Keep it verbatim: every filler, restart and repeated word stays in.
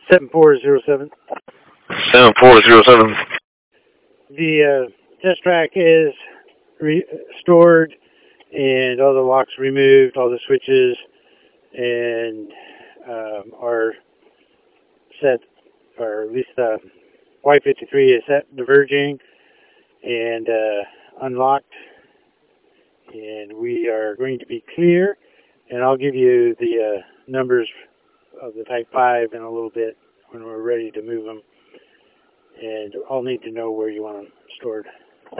seven four zero seven. seven four zero seven. The uh, test track is restored and all the locks removed, all the switches, and um, are set, or at least the Y fifty-three is set diverging and uh, unlocked, and we are going to be clear. And I'll give you the uh, numbers of the Type five in a little bit when we're ready to move them. And I'll need to know where you want them stored.